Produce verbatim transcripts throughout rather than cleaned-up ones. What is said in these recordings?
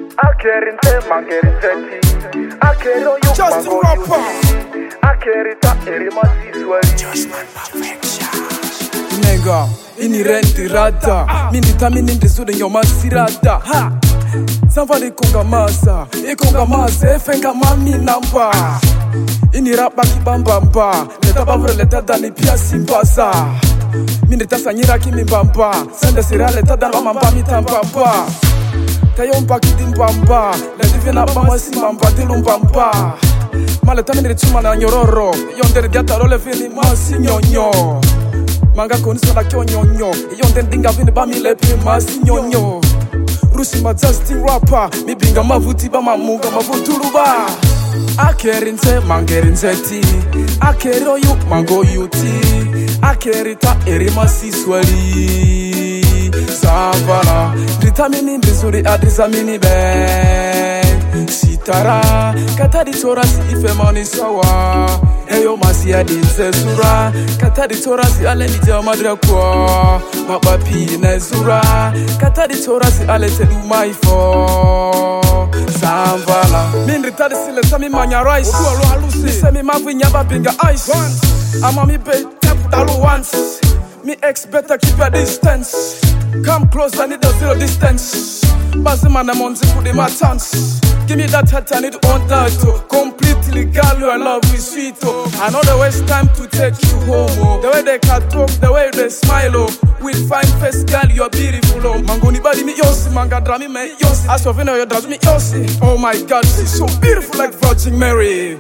Akerinte mangerinte Akero you Justin Rapper Akerita erima siswali Judgment Perfection Nigga, ini renti rada Mini tamini ndizuri nyoma sirada Ha! Samvali konga masa Ikonga masa efenga mami namba Ini rapa kibambamba Leta bavure leta dani pia simbasa Mini tasa nyira kimi mbamba Sende sira leta dani wamamba mitambamba Tayo mpakiti mbamba Leti vina bama si mbamba tilu mbamba Male tamini chuma na nyororo Yondere diata role vini masi nyonyo Manga koniso na kyo nyonyo Yonde ndinga vini bami lepi masi nyonyo Rusi ma Justin Rapper Mi binga mavuti ba mamunga mavutuluba Akerinze mangerinze ti Akero yu mango yuti Akerita erima siswali Savala Dritamini ndizuri adrizamini ben Sitara Katadi torasi ife mani sawa Eyo masi adinze zura Katadi torasi ale nija madra kwa Mabapi ne zura Katadi torasi ale tedu maifo Samvala Mindri tadi sile sami manya rice Ualo halusi Semi mavi nyaba binga ice Ama mi be tepu dalu once Me ex better keep your distance Come close, I need a zero distance Bazima na monzi kudi my chance Give me that heart, I need on that oh. Completely girl, your love is sweet oh. I know the waste time to take you home oh. The way they can talk, the way they smile oh. With fine face, girl, you're beautiful oh. Mangoni body me yosi, manga drami me yosi Asovino yo drami me yosi Oh my God, she's so beautiful like Virgin Mary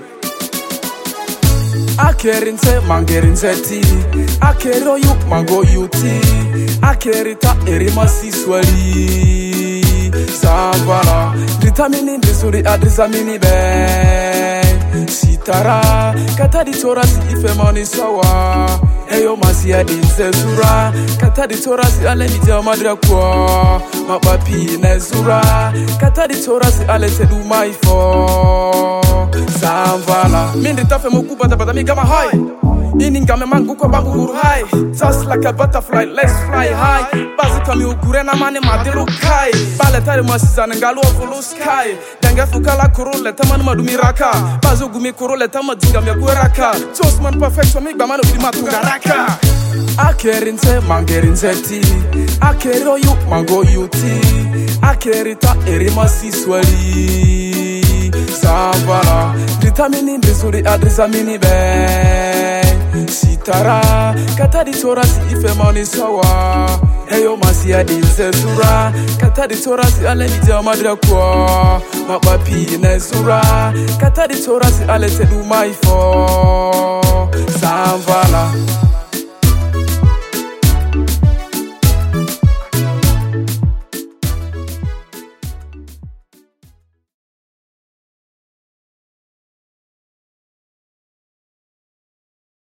Akerinze mangerinze ti Akero yu mango yuti Akerita erima siswali Samvala Dritamini ndizuri adrizamini ben Sitara Katadi torasi ife mani sawa Eyo masi adinze zura Katadi torasi ale nija madra kwa Mabapi ne zura Katadi torasi ale tedu maifo Samvala Mindi tafe mokuba tabata mi kama high Ini ngame mangu kwa babu guru high Just like a butterfly, let's fly high Bazi kami ugure na mani madilu kai Bale tari masizane ngalu ovulu sky Denge fukala kurule tamanu madumi raka Bazi ugumi kurule tamu jinga mekwe raka Judgment Perfection mi gbamanu bima tunga raka Akerinze mangerinze ti Akero yu mango yuti Akerita erima siswali Samvala Dritamini ndizuri adrizamini ben Sitara Katadi torasi ife mani sawa Eyo masi adinze zura Katadi torasi ale nija madra kwa Mabapi ne zura Katadi torasi ale tedu maifo Samvala